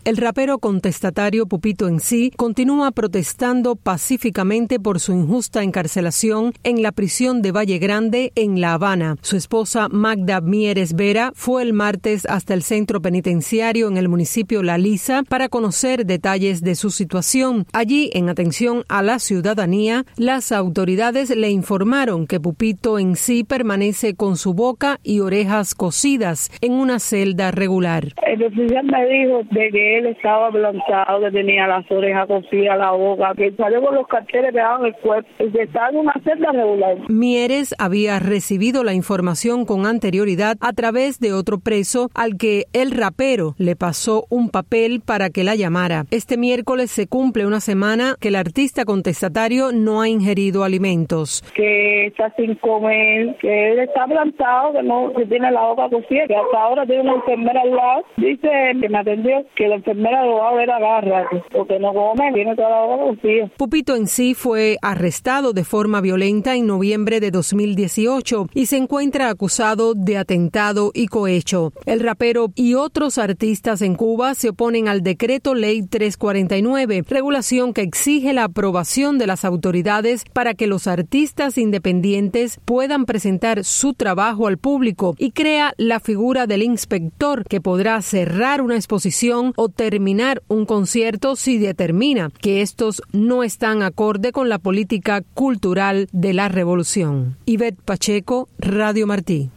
El rapero contestatario Pupito MC continúa protestando pacíficamente por su injusta encarcelación en la prisión de Valle Grande, en La Habana. Su esposa Magda Mieres Vera fue el martes hasta el centro penitenciario en el municipio La Lisa para conocer detalles de su situación. Allí, en atención a la ciudadanía, las autoridades le informaron que Pupito MC permanece con su boca y orejas cosidas en una celda regular. El oficial me dijo de que él estaba plantado, que tenía las orejas cosidas, la boca, que salió con los carteles que daban el cuerpo y que estaba en una celda regular. Mieres había recibido la información con anterioridad a través de otro preso al que el rapero le pasó un papel para que la llamara. Este miércoles se cumple una semana que el artista contestatario no ha ingerido alimentos. Que está sin comer, que él está plantado, que tiene la boca cosida, que hasta ahora tiene una enfermera al lado. Dice que me atendió que la enfermera lo va a ver a cada rato, porque no come, tiene toda la boca cosida. Pupito en sí fue arrestado de forma violenta en noviembre de 2018 y se encuentra acusado de atentado y cohecho. El rapero y otros artistas en Cuba se oponen al decreto ley 349, regulación que exige la aprobación de las autoridades para que los artistas independientes puedan presentar su trabajo al público, y crea la figura del inspector que podrá cerrar una exposición o terminar un concierto si determina que estos no están acorde con la política cultural de la revolución. Ivette Pacheco, Radio Martí.